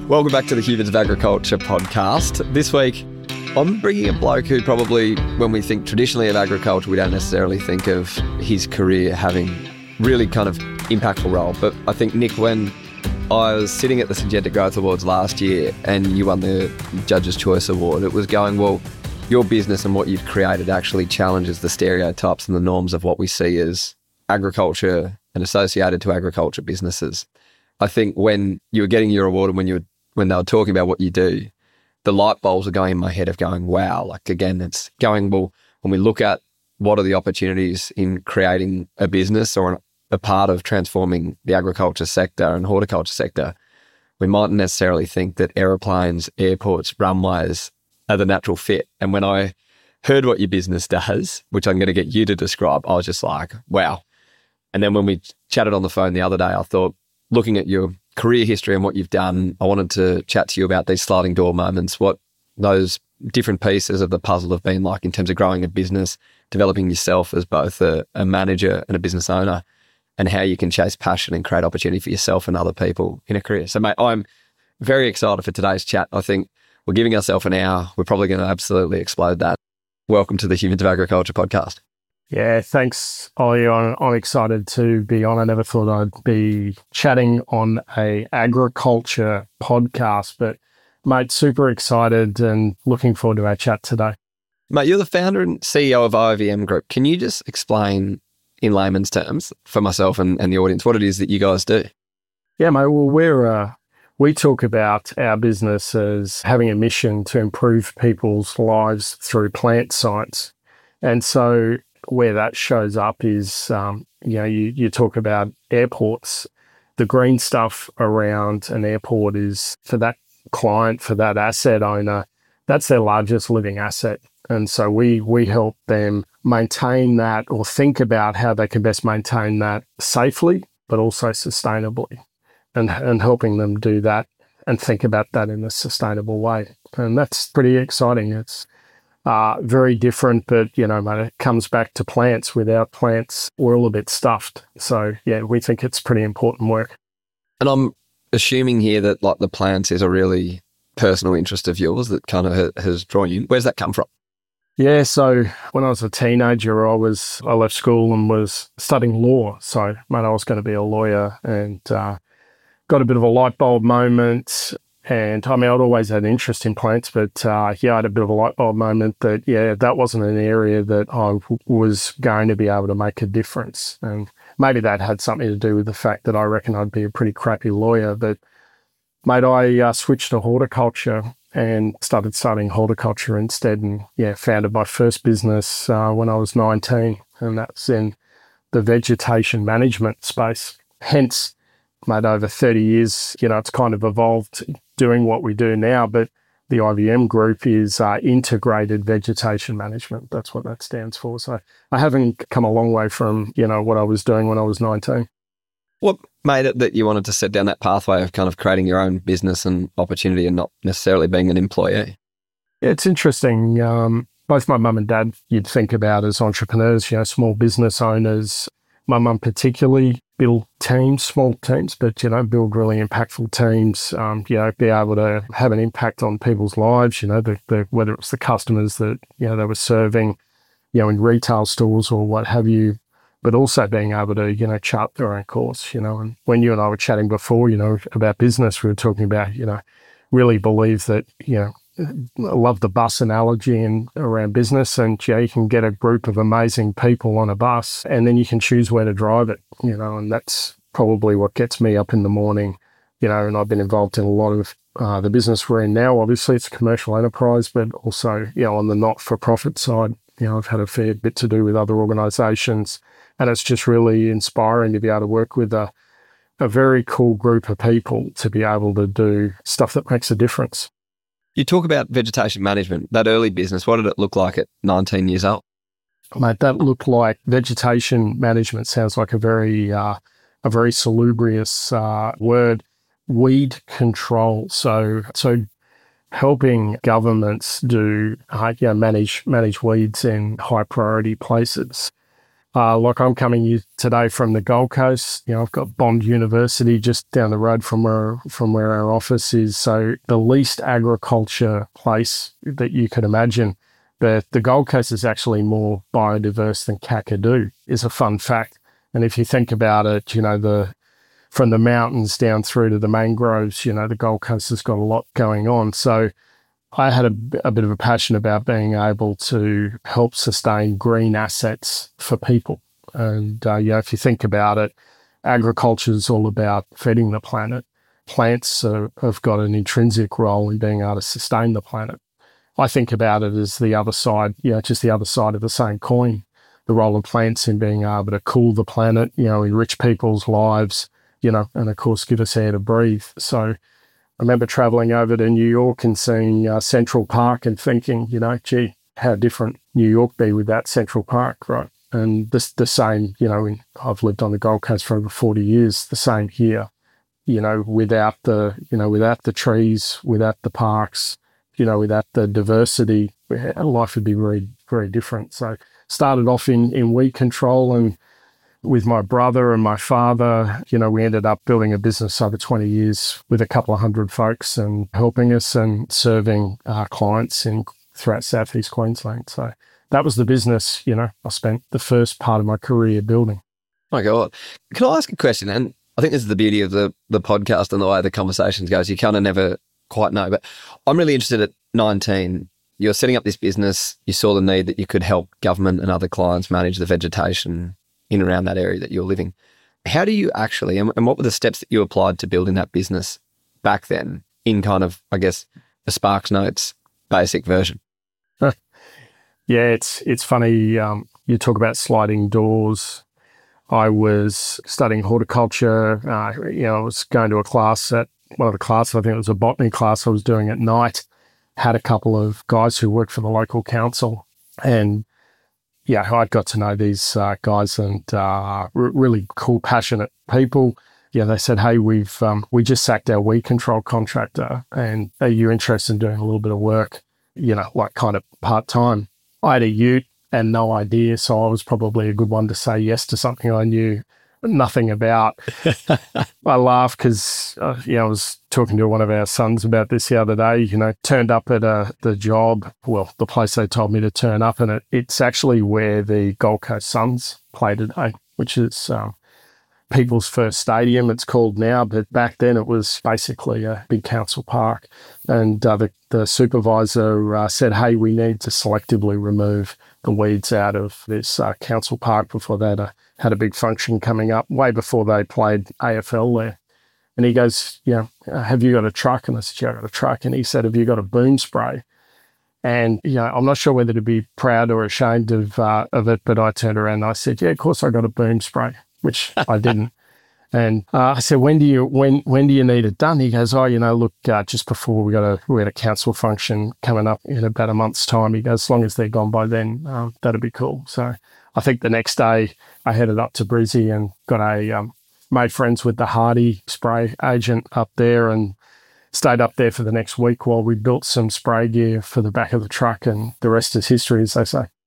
Welcome back to the Humans of Agriculture podcast. This week, I'm bringing a bloke who probably, when we think traditionally of agriculture, we don't necessarily think of his career having really kind of impactful role. But I think, Nick, when I was sitting at the Syngenta Growth Awards last year and you won the Judge's Choice Award, it was going, well, your business and what you've created actually challenges the stereotypes and the norms of what we see as agriculture and associated to agriculture businesses. I think when you were getting your award and when they were talking about what you do, the light bulbs are going in my head of going, wow, like again, it's going, well, when we look at what are the opportunities in creating a business or a part of transforming the agriculture sector and horticulture sector, we mightn't necessarily think that aeroplanes, airports, runways are the natural fit. And when I heard what your business does, which I'm going to get you to describe, I was just like, wow. And then when we chatted on the phone the other day, I thought, looking at your career history and what you've done, I wanted to chat to you about these sliding door moments, what those different pieces of the puzzle have been like in terms of growing a business, developing yourself as both a manager and a business owner, and how you can chase passion and create opportunity for yourself and other people in a career. So, mate, I'm very excited for today's chat. I think we're giving ourselves an hour. We're probably going to absolutely explode that. Welcome to the Humans of Agriculture podcast. Yeah, thanks, Ollie. I'm excited to be on. I never thought I'd be chatting on a agriculture podcast, but mate, super excited and looking forward to our chat today. Mate, you're the founder and CEO of IVM Group. Can you just explain in layman's terms for myself and the audience what it is that you guys do? Yeah, mate, well, we talk about our business as having a mission to improve people's lives through plant science. And so where that shows up is, you talk about airports. The green stuff around an airport is, for that client, for that asset owner, that's their largest living asset. And so we help them maintain that or think about how they can best maintain that safely, but also sustainably, and helping them do that and think about that in a sustainable way. And that's pretty exciting. It's very different, but, mate, it comes back to plants. Without plants, we're all a bit stuffed. So, yeah, we think it's pretty important work. And I'm assuming here that, like, the plants is a really personal interest of yours that kind of has drawn you. Where's that come from? Yeah, so when I was a teenager, I left school and was studying law. So, mate, I was going to be a lawyer and got a bit of a light bulb moment. And I mean, I'd always had an interest in plants, but I had a bit of a light bulb moment that, that wasn't an area that I was going to be able to make a difference. And maybe that had something to do with the fact that I reckon I'd be a pretty crappy lawyer. But, mate, I switched to horticulture and started studying horticulture instead, and, founded my first business when I was 19, and that's in the vegetation management space. Hence, mate, over 30 years, it's kind of evolved doing what we do now, but the IVM Group is Integrated Vegetation Management. That's what that stands for. So I haven't come a long way from, what I was doing when I was 19. What made it that you wanted to set down that pathway of kind of creating your own business and opportunity and not necessarily being an employee? Yeah, it's interesting. Both my mum and dad, you'd think about as entrepreneurs, small business owners. My mum particularly build teams, small teams, but, build really impactful teams, be able to have an impact on people's lives, whether it's the customers that, they were serving, in retail stores or what have you, but also being able to, chart their own course, and when you and I were chatting before, about business, we were talking about, really believe that, I love the bus analogy and around business, and you can get a group of amazing people on a bus and then you can choose where to drive it, and that's probably what gets me up in the morning, and I've been involved in a lot of the business we're in now. Obviously it's a commercial enterprise, but also, on the not-for-profit side, I've had a fair bit to do with other organisations, and it's just really inspiring to be able to work with a very cool group of people to be able to do stuff that makes a difference. You talk about vegetation management, that early business. What did it look like at 19 years old? Mate, that looked like vegetation management. Sounds like a very salubrious word. Weed control. So helping governments do manage weeds in high priority places. Like I'm coming today from the Gold Coast. I've got Bond University just down the road from where our office is. So the least agriculture place that you could imagine. But the Gold Coast is actually more biodiverse than Kakadu, is a fun fact. And if you think about it, from the mountains down through to the mangroves, the Gold Coast has got a lot going on. So I had a bit of a passion about being able to help sustain green assets for people. And, if you think about it, agriculture is all about feeding the planet. Plants have got an intrinsic role in being able to sustain the planet. I think about it as the other side, just the other side of the same coin, the role of plants in being able to cool the planet, enrich people's lives, and of course give us air to breathe. So I remember traveling over to New York and seeing Central Park and thinking, gee, how different New York be with that Central Park, right? And the same, I've lived on the Gold Coast for over 40 years, the same here, without the trees, without the parks, without the diversity, life would be very, very different. So started off in weed control, and with my brother and my father, we ended up building a business over 20 years with a couple of hundred folks and helping us and serving our clients throughout Southeast Queensland. So that was the business, I spent the first part of my career building. Oh my God. Can I ask a question? And I think this is the beauty of the podcast and the way the conversations goes. You kind of never quite know, but I'm really interested at 19. You're setting up this business. You saw the need that you could help government and other clients manage the vegetation in and around that area that you're living. How do you actually, and what were the steps that you applied to building that business back then in kind of, I guess, the Sparks Notes basic version? Yeah, it's funny. You talk about sliding doors. I was studying horticulture. I was going to a class at one of the classes, I think it was a botany class I was doing at night, had a couple of guys who worked for the local council. And I'd got to know these guys and really cool, passionate people. They said, hey, we just sacked our weed control contractor, and are you interested in doing a little bit of work, like kind of part-time? I had a ute and no idea, so I was probably a good one to say yes to something I knew nothing about. I laugh because, I was talking to one of our sons about this the other day, turned up at the job, the place they told me to turn up, and it's actually where the Gold Coast Suns play today, which is People's First Stadium, it's called now, but back then it was basically a big council park. And the supervisor said, hey, we need to selectively remove the weeds out of this council park before they had a big function coming up, way before they played AFL there. And he goes, have you got a truck? And I said, yeah, I've got a truck. And he said, have you got a boom spray? And, I'm not sure whether to be proud or ashamed of it, but I turned around and I said, yeah, of course I got a boom spray, which I didn't. And I said, when do you need it done? He goes, look, just before we had a council function coming up in about a month's time. He goes, as long as they're gone by then, that'd be cool. So I think the next day I headed up to Brizzy and got made friends with the Hardy spray agent up there and stayed up there for the next week while we built some spray gear for the back of the truck, and the rest is history, as they say.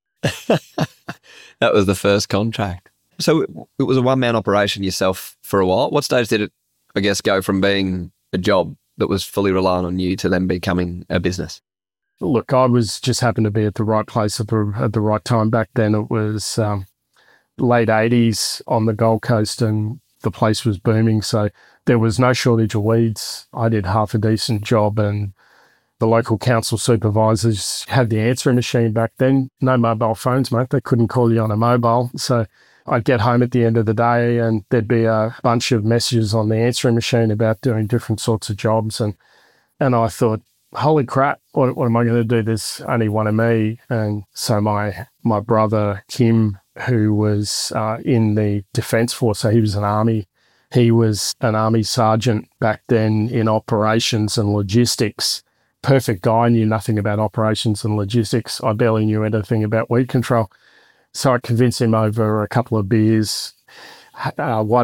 That was the first contract. So it was a one-man operation yourself for a while. What stage did it, I guess, go from being a job that was fully reliant on you to then becoming a business? Look, I was just happened to be at the right place at the right time. Back then it was late 80s on the Gold Coast and the place was booming. So there was no shortage of weeds. I did half a decent job, and the local council supervisors had the answering machine back then. No mobile phones, mate. They couldn't call you on a mobile. So I'd get home at the end of the day and there'd be a bunch of messages on the answering machine about doing different sorts of jobs. And I thought, holy crap, what am I going to do? There's only one of me. And so my brother, Kim, who was in the Defence Force, so he was he was an Army sergeant back then in operations and logistics. Perfect guy, knew nothing about operations and logistics. I barely knew anything about weed control. So I convinced him over a couple of beers, why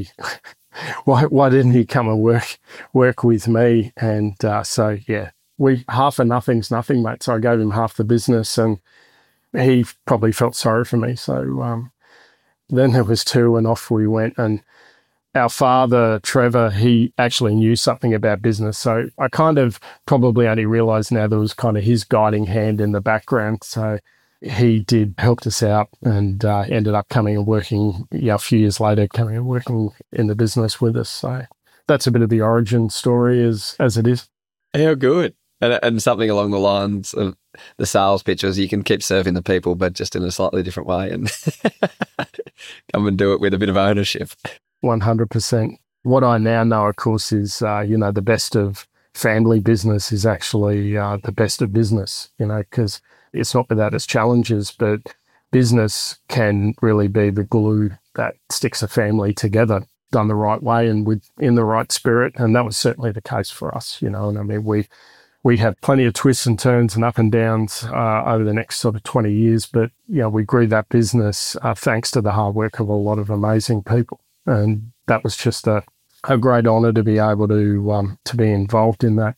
didn't he come and work with me? And half of nothing's nothing, mate. So I gave him half the business and he probably felt sorry for me. So Then there was 2 and off we went. And our father, Trevor, he actually knew something about business. So I kind of probably only realised now there was kind of his guiding hand in the background. So he helped us out and ended up coming and working, a few years later, coming and working in the business with us. So that's a bit of the origin story as it is. How good. And something along the lines of the sales pitches, you can keep serving the people, but just in a slightly different way and come and do it with a bit of ownership. 100%. What I now know, of course, is, the best of family business is actually the best of business, because it's not without its challenges, but business can really be the glue that sticks a family together, done the right way and in the right spirit. And that was certainly the case for us, and I mean, we had plenty of twists and turns and up and downs over the next sort of 20 years, but, we grew that business thanks to the hard work of a lot of amazing people. And that was just a great honour to be able to be involved in that.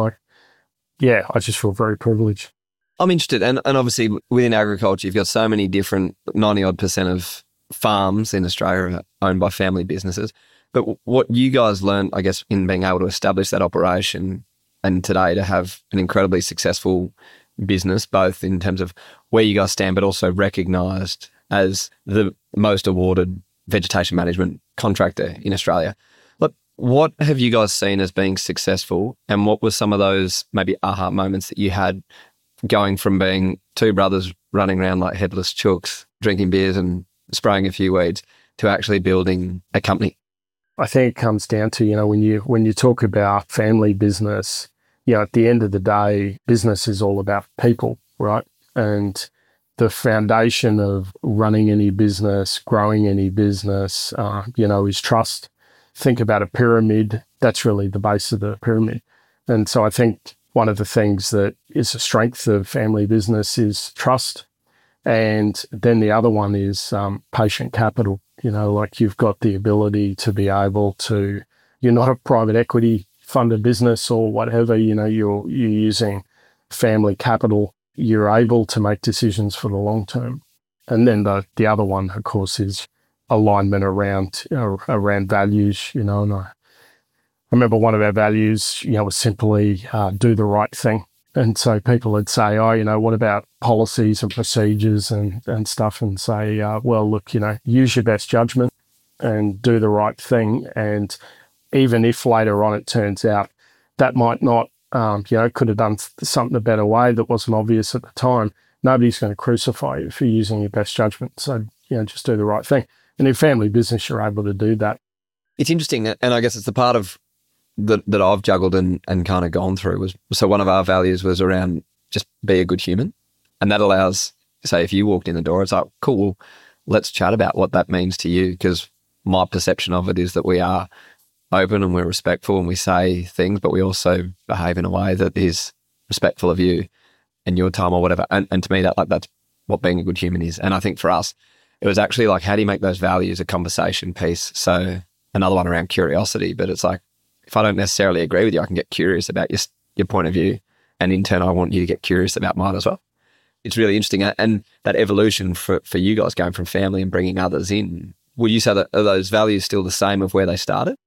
I just feel very privileged. I'm interested, and obviously within agriculture, you've got so many different 90-odd% of farms in Australia are owned by family businesses. But what you guys learned, I guess, in being able to establish that operation and today to have an incredibly successful business, both in terms of where you guys stand, but also recognised as the most awarded vegetation management contractor in Australia. Look, what have you guys seen as being successful, and what were some of those maybe aha moments that you had going from being 2 brothers running around like headless chooks, drinking beers and spraying a few weeds, to actually building a company? I think it comes down to, when you talk about family business, at the end of the day, business is all about people, right? And the foundation of running any business, growing any business, is trust. Think about a pyramid. That's really the base of the pyramid. And so I think one of the things that is a strength of family business is trust. And then the other one is patient capital. You've got the ability to be able to, you're not a private equity funded business or whatever, you're using family capital. You're able to make decisions for the long term. And then the other one, of course, is alignment around values, and I remember one of our values, was simply do the right thing. And so people would say, what about policies and procedures and stuff? And say, well, look, use your best judgment and do the right thing. And even if later on it turns out that might not, could have done something a better way that wasn't obvious at the time, nobody's going to crucify you for using your best judgment. So, just do the right thing. And in family business, you're able to do that. It's interesting, and I guess it's the part of that I've juggled and kind of gone through was, so one of our values was around just be a good human. And that allows, say, if you walked in the door, it's like, cool, let's chat about what that means to you, because my perception of it is that we are open and we're respectful and we say things, but we also behave in a way that is respectful of you and your time or whatever. And to me, that's what being a good human is. And I think for us, it was actually like, how do you make those values a conversation piece? So another one around curiosity, but it's like, if I don't necessarily agree with you, I can get curious about your point of view. And in turn, I want you to get curious about mine as well. It's really interesting. And that evolution for you guys going from family and bringing others in, would you say that are those values still the same of where they started?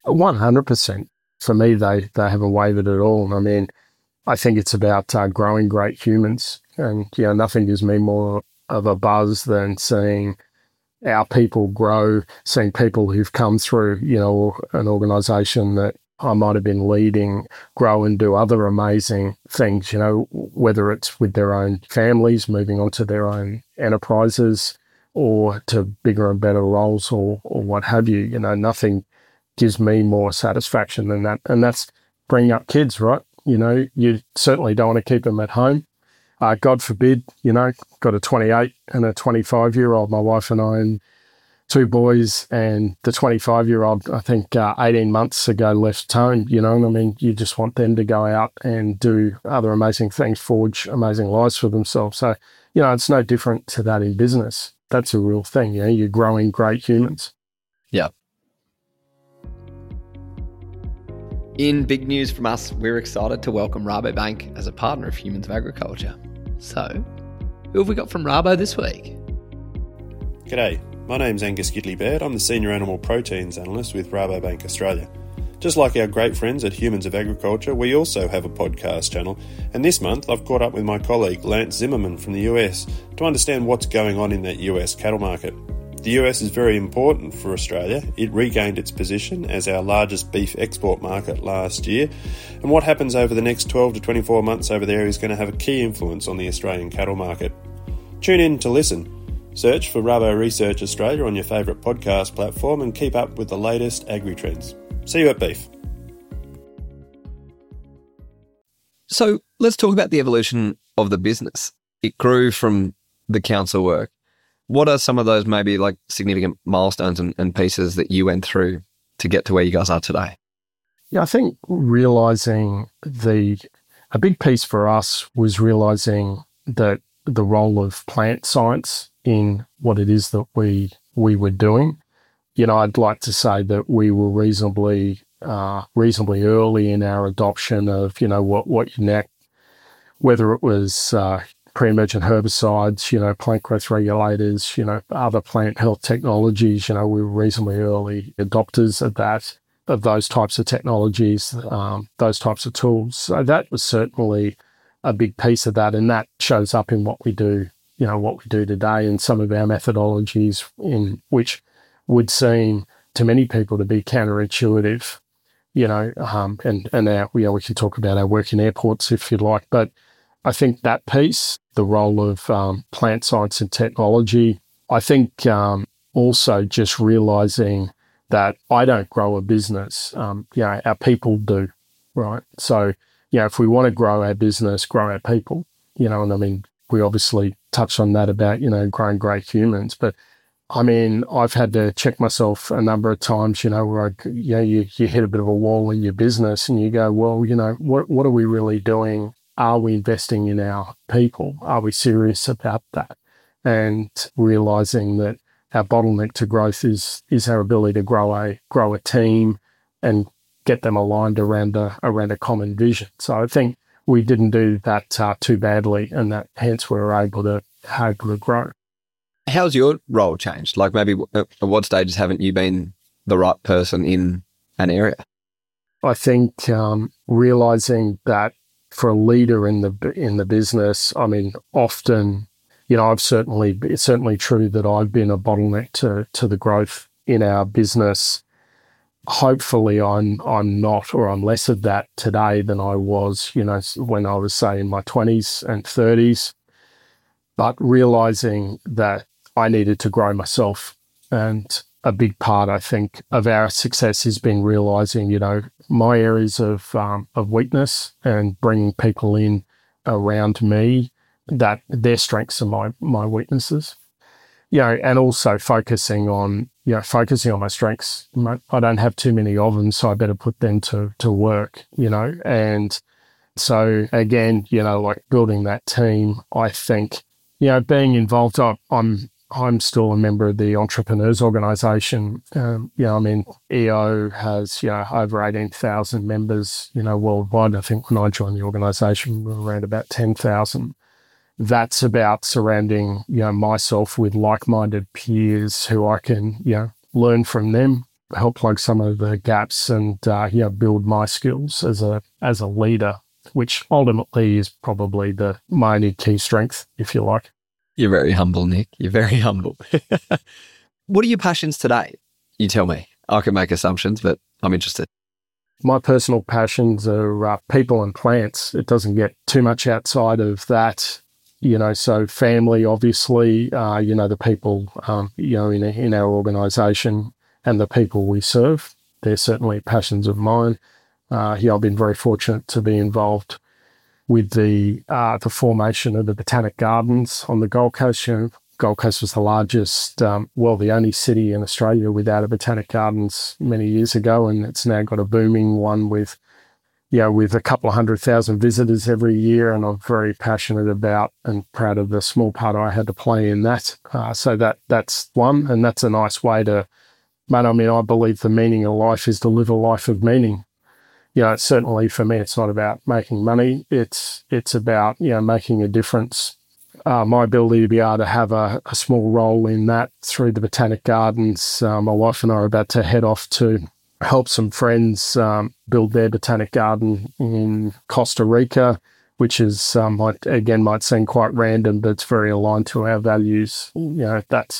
100%. For me, they haven't wavered at all. I mean, I think it's about growing great humans. And, nothing gives me more of a buzz than seeing our people grow, seeing people who've come through, an organisation that I might have been leading, grow and do other amazing things, whether it's with their own families, moving on to their own enterprises or to bigger and better roles or what have you. Nothing gives me more satisfaction than that. And that's bringing up kids, right? You certainly don't want to keep them at home. God forbid, got a 28 and a 25-year-old, my wife and I, and 2 boys, and the 25-year-old, I think 18 months ago left home, and I mean, you just want them to go out and do other amazing things, forge amazing lives for themselves. So, it's no different to that in business. That's a real thing, you're growing great humans. Yeah. In big news from us, we're excited to welcome Rabobank as a partner of Humans of Agriculture. So, who have we got from Rabo this week? G'day, My name's Angus Gidley-Baird. I'm the Senior Animal Proteins Analyst with Rabobank Australia. Just like our great friends at Humans of Agriculture, we also have a podcast channel, and this month I've caught up with my colleague Lance Zimmerman from the US to understand what's going on in that US cattle market. The US is very important for Australia. It regained its position as our largest beef export market last year, and what happens over the next 12 to 24 months over there is going to have a key influence on the Australian cattle market. Tune in to listen. Search for Rabo Research Australia on your favourite podcast platform and keep up with the latest agri-trends. See you at Beef. So let's talk about the evolution of the business. It grew from the council work. What are some of those maybe like significant milestones and pieces that you went through to get to where you guys are today? Yeah, I think realising a big piece for us was realising that the role of plant science in what it is that we were doing. You know, I'd like to say that we were reasonably early in our adoption of, you know, what you neck, whether it was pre-emergent herbicides, you know, plant growth regulators, you know, other plant health technologies. You know, we were reasonably early adopters of those types of technologies, those types of tools. So that was certainly a big piece of that, and that shows up in what we do, you know, what we do today, and some of our methodologies in which would seem to many people to be counterintuitive, you know, and our, you know, we can talk about our work in airports if you like, but I think that piece, the role of plant science and technology, I think also just realising that I don't grow a business, you know, our people do, right? So, you know, if we want to grow our business, grow our people, you know, and I mean, we obviously touched on that about, you know, growing great humans, but I mean, I've had to check myself a number of times, you know, where you hit a bit of a wall in your business and you go, well, you know, what are we really doing? Are we investing in our people? Are we serious about that? And realising that our bottleneck to growth is our ability to grow a team and get them aligned around a common vision. So I think we didn't do that too badly, and that hence we were able to grow. How's your role changed? Like maybe at what stages haven't you been the right person in an area? I think realising that for a leader in the business, I mean, often, you know, it's certainly true that I've been a bottleneck to the growth in our business. Hopefully I'm not, or I'm less of that today than I was, you know, when I was, say, in my 20s and 30s, but realising that I needed to grow myself. And a big part, I think, of our success has been realising, you know, my areas of weakness and bringing people in around me, that their strengths are my weaknesses. You know, and also focusing on my strengths. I don't have too many of them, so I better put them to work, you know. And so again, you know, like building that team, I think, you know, being involved, I'm still a member of the Entrepreneurs Organisation. You know, I mean, EO has, you know, over 18,000 members, you know, worldwide. I think when I joined the organisation, we were around about 10,000. That's about surrounding, you know, myself with like-minded peers who I can, you know, learn from them, help plug some of the gaps, and you know, build my skills as a leader, which ultimately is probably my only key strength, if you like. You're very humble, Nick. You're very humble. What are your passions today? You tell me. I can make assumptions, but I'm interested. My personal passions are people and plants. It doesn't get too much outside of that. You know, so family, obviously, you know, the people, you know, in our organisation and the people we serve, they're certainly passions of mine. Yeah, I've been very fortunate to be involved with the formation of the Botanic Gardens on the Gold Coast. You know, Gold Coast was the largest, the only city in Australia without a Botanic Gardens many years ago, and it's now got a booming one with a couple of 100,000 visitors every year, and I'm very passionate about and proud of the small part I had to play in that. So that's one, and that's a nice way to, I mean, I believe the meaning of life is to live a life of meaning. You know, certainly for me, it's not about making money. It's about, you know, making a difference my ability to be able to have a small role in that through the Botanic Gardens. My wife and I are about to head off to help some friends build their botanic garden in Costa Rica, which is, might seem quite random, but it's very aligned to our values. I'm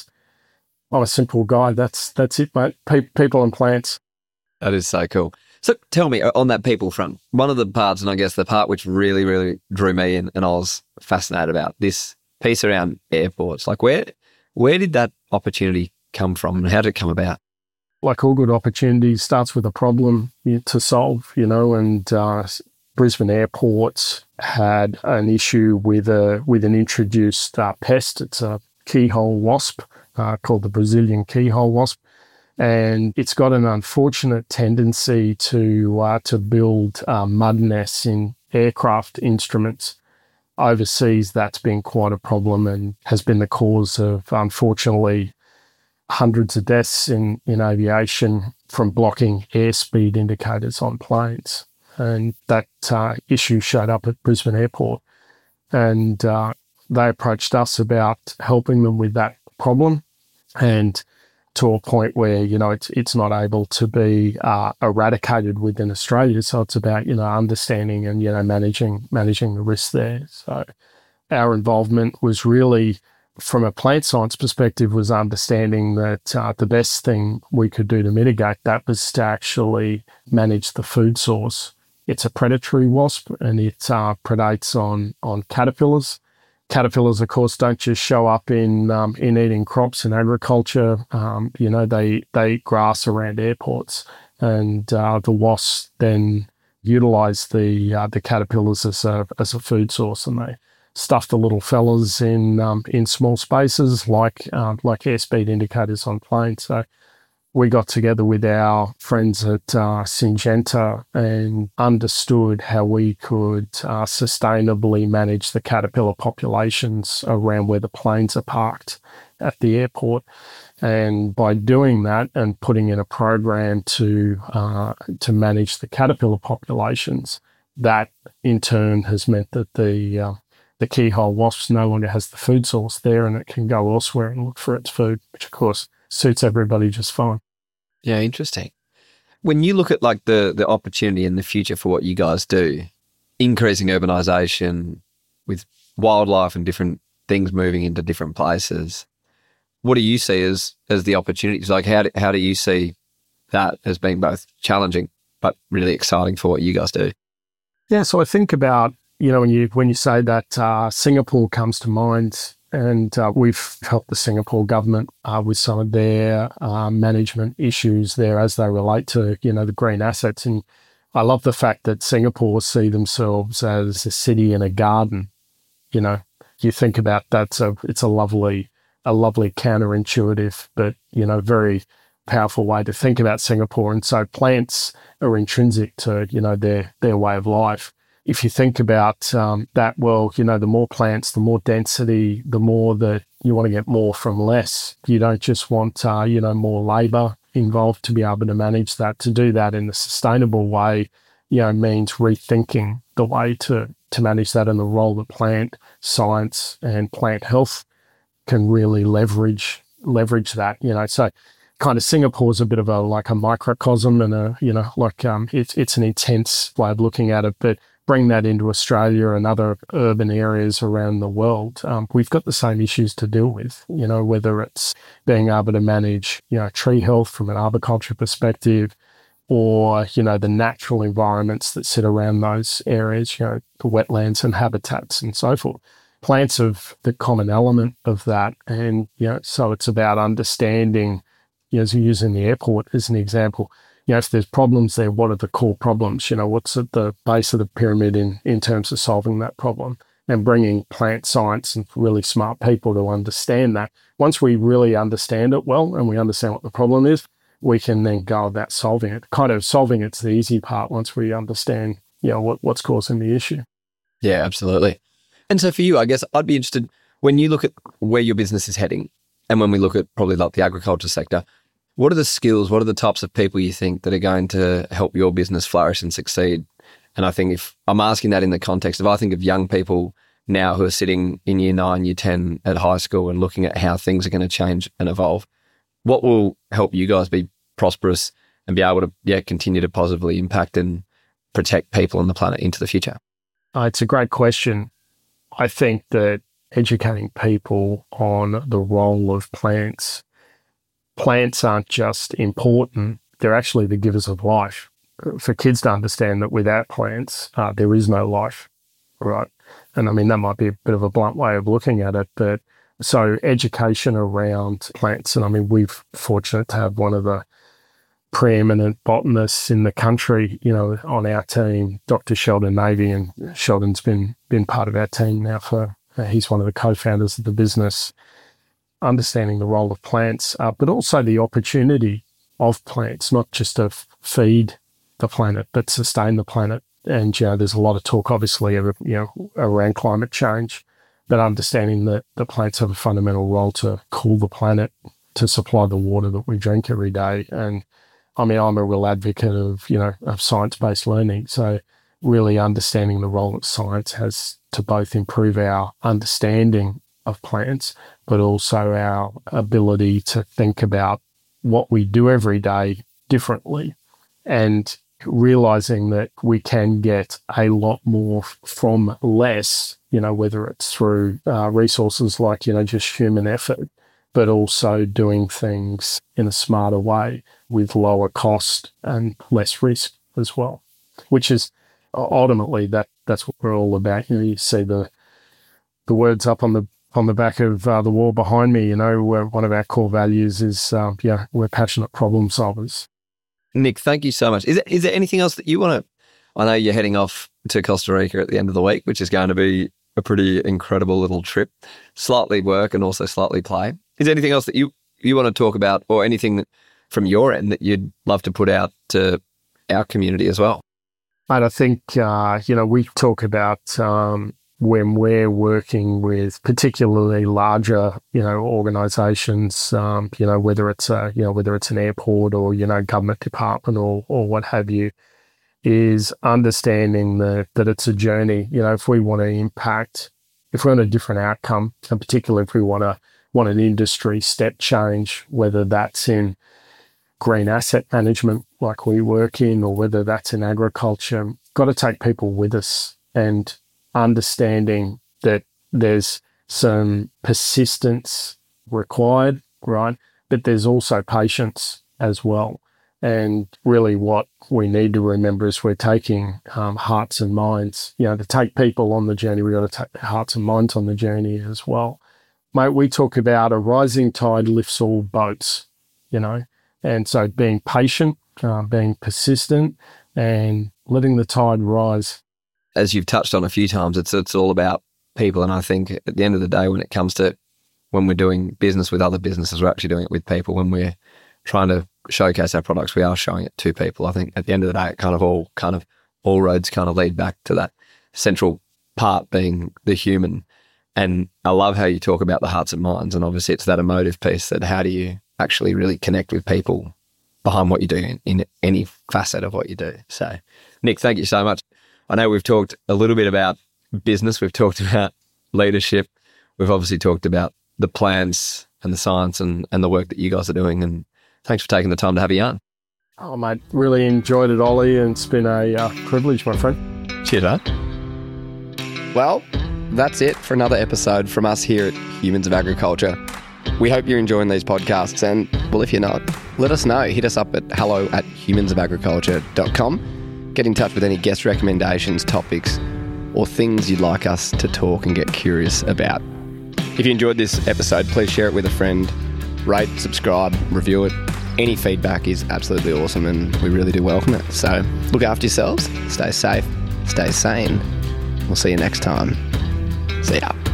a simple guy. That's it, mate. People and plants. That is so cool. So tell me, on that people front, one of the parts, and I guess the part which really, really drew me in and I was fascinated about, this piece around airports. Like where did that opportunity come from and how did it come about? Like all good opportunities, starts with a problem to solve, and Brisbane Airport had an issue with an introduced pest. It's a keyhole wasp called the Brazilian keyhole wasp. And it's got an unfortunate tendency to build mud nests in aircraft instruments. Overseas, that's been quite a problem and has been the cause of, unfortunately, hundreds of deaths in aviation from blocking airspeed indicators on planes. And that issue showed up at Brisbane Airport. And they approached us about helping them with that problem. And to a point where, it's not able to be eradicated within Australia. So it's about, understanding and, managing the risks there. So our involvement was really, from a plant science perspective, was understanding that the best thing we could do to mitigate that was to actually manage the food source. It's a predatory wasp and it predates on caterpillars. Caterpillars, of course, don't just show up in eating crops in agriculture. They eat grass around airports, and the wasps then utilise the caterpillars as a food source, and they stuff the little fellas in small spaces like airspeed indicators on planes. So we got together with our friends at Syngenta and understood how we could sustainably manage the caterpillar populations around where the planes are parked at the airport. And by doing that and putting in a program to manage the caterpillar populations, that in turn has meant that the keyhole wasp no longer has the food source there and it can go elsewhere and look for its food, which of course suits everybody just fine. Yeah, interesting. When you look at like the opportunity in the future for what you guys do, increasing urbanisation with wildlife and different things moving into different places, what do you see as the opportunities? Like how do you see that as being both challenging but really exciting for what you guys do? Yeah, so I think about, when you say that, Singapore comes to mind. And we've helped the Singapore government with some of their management issues there as they relate to, the green assets. And I love the fact that Singapore see themselves as a city and a garden. You think about that, so it's a lovely counterintuitive, but, very powerful way to think about Singapore. And so plants are intrinsic to, their way of life. If you think about that, well, the more plants, the more density, the more that you want to get more from less. You don't just want, more labour involved to be able to manage that. To do that in a sustainable way, means rethinking the way to manage that and the role that plant science and plant health can really leverage that. So kind of Singapore's a bit of a microcosm and it's an intense way of looking at it, but bring that into Australia and other urban areas around the world, we've got the same issues to deal with, whether it's being able to manage, tree health from an arboriculture perspective or, the natural environments that sit around those areas, the wetlands and habitats and so forth. Plants have the common element of that. And, so it's about understanding, as you're using the airport as an example, if there's problems there, what are the core problems? What's at the base of the pyramid in terms of solving that problem and bringing plant science and really smart people to understand that. Once we really understand it well and we understand what the problem is, we can then go about solving it. Kind of solving it's the easy part once we understand, what's causing the issue. Yeah, absolutely. And so for you, I guess I'd be interested, when you look at where your business is heading and when we look at probably like the agriculture sector, what are the skills, what are the types of people you think that are going to help your business flourish and succeed? And I think if I'm asking that in the context of, I think of young people now who are sitting in year 9, year 10 at high school and looking at how things are going to change and evolve. What will help you guys be prosperous and be able to continue to positively impact and protect people on the planet into the future? It's a great question. I think that educating people on the role of plants aren't just important, they're actually the givers of life. For kids to understand that without plants, there is no life, right? And I mean, that might be a bit of a blunt way of looking at it, but so education around plants, and I mean, we're fortunate to have one of the preeminent botanists in the country, on our team, Dr. Sheldon Navy, and Sheldon's been part of our team now he's one of the co-founders of the business, understanding the role of plants, but also the opportunity of plants, not just to feed the planet, but sustain the planet. And, there's a lot of talk, obviously, around climate change, but understanding that the plants have a fundamental role to cool the planet, to supply the water that we drink every day. And I mean, I'm a real advocate of science-based learning. So really understanding the role that science has to both improve our understanding of plants, but also our ability to think about what we do every day differently, and realizing that we can get a lot more from less, whether it's through resources like, just human effort, but also doing things in a smarter way with lower cost and less risk as well, which is ultimately that's what we're all about. You see the words up on the back of the wall behind me, where one of our core values is, we're passionate problem solvers. Nick, thank you so much. Is there anything else that you want to, I know you're heading off to Costa Rica at the end of the week, which is going to be a pretty incredible little trip, slightly work and also slightly play. Is there anything else that you want to talk about, or anything that, from your end, that you'd love to put out to our community as well? Mate, I think, we talk about when we're working with particularly larger, organisations, whether it's an airport or, government department or what have you, is understanding that it's a journey. If we want to impact, if we want a different outcome, and particularly if we want an industry step change, whether that's in green asset management like we work in, or whether that's in agriculture, got to take people with us, and understanding that there's some persistence required, right? But there's also patience as well. And really what we need to remember is we're taking hearts and minds, to take people on the journey, we've got to take their hearts and minds on the journey as well. Mate, we talk about a rising tide lifts all boats, and so being patient, being persistent, and letting the tide rise. As you've touched on a few times, it's all about people. And I think at the end of the day, when we're doing business with other businesses, we're actually doing it with people. When we're trying to showcase our products, we are showing it to people. I think at the end of the day, it all roads kind of lead back to that central part being the human. And I love how you talk about the hearts and minds. And obviously it's that emotive piece, that how do you actually really connect with people behind what you do in any facet of what you do. So Nick, thank you so much. I know we've talked a little bit about business. We've talked about leadership. We've obviously talked about the plans and the science and the work that you guys are doing. And thanks for taking the time to have a yarn. Oh, mate, really enjoyed it, Ollie, and it's been a privilege, my friend. Cheers, mate. Well, that's it for another episode from us here at Humans of Agriculture. We hope you're enjoying these podcasts, and, well, if you're not, let us know. Hit us up at hello@humansofagriculture.com. Get in touch with any guest recommendations, topics, or things you'd like us to talk and get curious about. If you enjoyed this episode, please share it with a friend. Rate, subscribe, review it. Any feedback is absolutely awesome, and we really do welcome it. So look after yourselves, stay safe, stay sane. We'll see you next time. See ya.